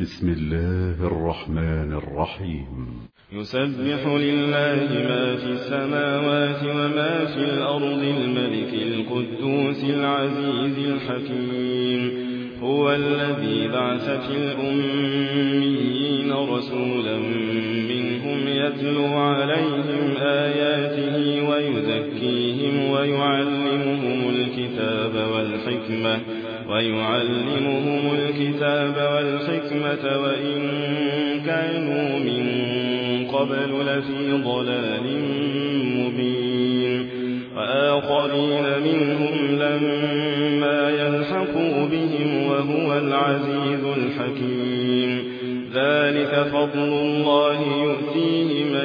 بسم الله الرحمن الرحيم. يسبح لله ما في السماوات وما في الأرض الملك القدوس العزيز الحكيم. هو الذي بعث في الأميين رسولا منهم يتلو عليهم آياته ويزكيهم ويعلمهم الكتاب والحكمة وإن كانوا من قبل لفي ضلال مبين. وآخرين منهم لما يلحقوا بهم وهو العزيز الحكيم. ذلك فضل الله يؤتيه من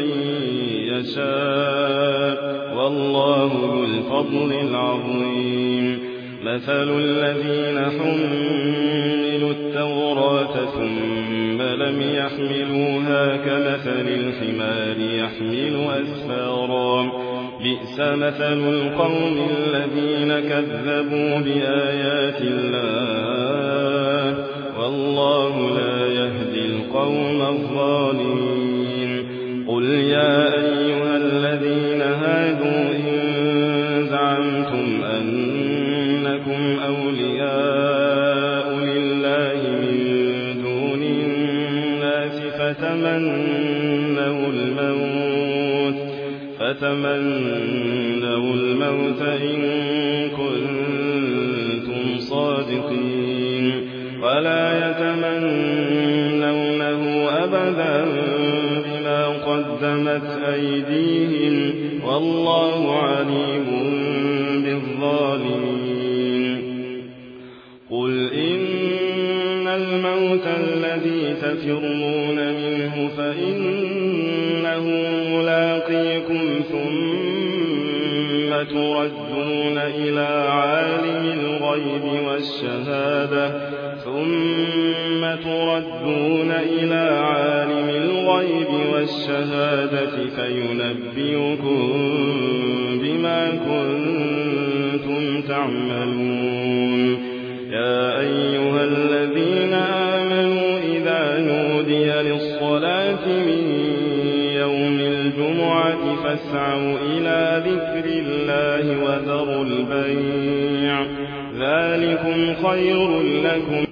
يشاء والله ذو الفضل العظيم. مثل الذين حملوا التوراة ثم لم يحملوها كمثل الحمار يحمل أسفارا بئس مثل القوم الذين كذبوا بآيات الله والله لا يهدي القوم الظالمين. قل يا أيها الذين هادوا إن زعمتم أنكم أولياء لله من دون الناس فتمنوا الموت إن كنتم صادقين ولا يتمنونه أبدا بما قدمت أيديهم والله عليم بالظالمين. قل إن الموت الذي تفرون منه فإنه ملاقيكم ثم تردون إلى عالم الغيب والشهادة فينبئكم بما كنتم تعملون. يا أيها الذين آمنوا إذا نودي للصلاة من يوم الجمعة فاسعوا إلى ذكر الله وذروا البيع ذلكم خير لكم